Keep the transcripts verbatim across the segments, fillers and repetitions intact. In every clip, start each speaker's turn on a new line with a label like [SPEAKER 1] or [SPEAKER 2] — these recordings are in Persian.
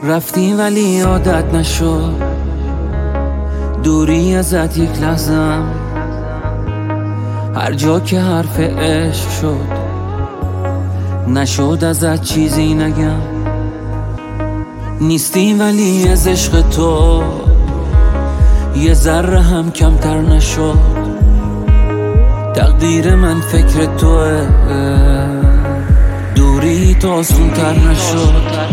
[SPEAKER 1] رفتی ولی عادت نشد، دوری ازت یک لحظم. هر جا که حرف عشق شد، نشد ازت چیزی نگم. نیستی ولی از عشق تو یه ذره هم کمتر نشد. تقدیر من فکر توه، دوری تو آسون تر نشد.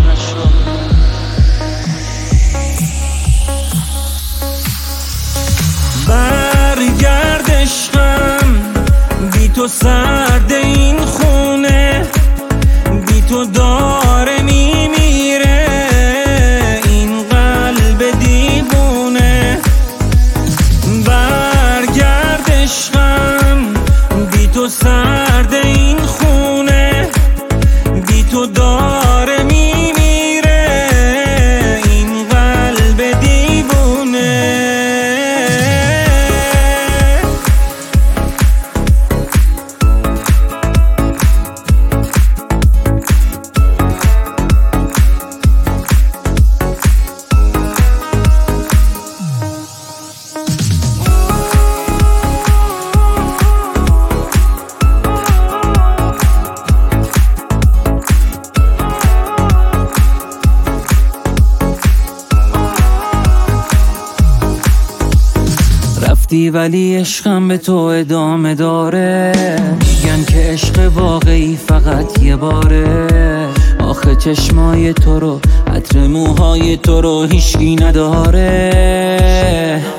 [SPEAKER 1] برگرد عشقم، بی تو سرد این خونه، بی تو داره میمیره این قلب دیوونه. برگرد عشقم، بی تو سرد این خونه، بی تو داره میمیره این قلب دیوونه. رفتی ولی عشقم به تو ادامه داره. میگن که عشق واقعی فقط یه باره. آخه چشمای تو رو، عطر موهای تو رو هیچکی نداره.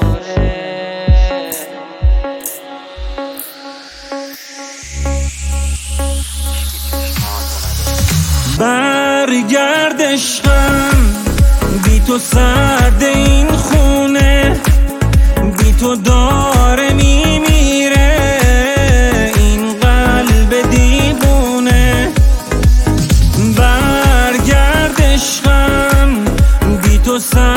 [SPEAKER 1] برگرد عشقم، بی تو سرد این خونه، بی تو داره میمیره این قلب دیوونه. برگرد عشقم، بی تو سرد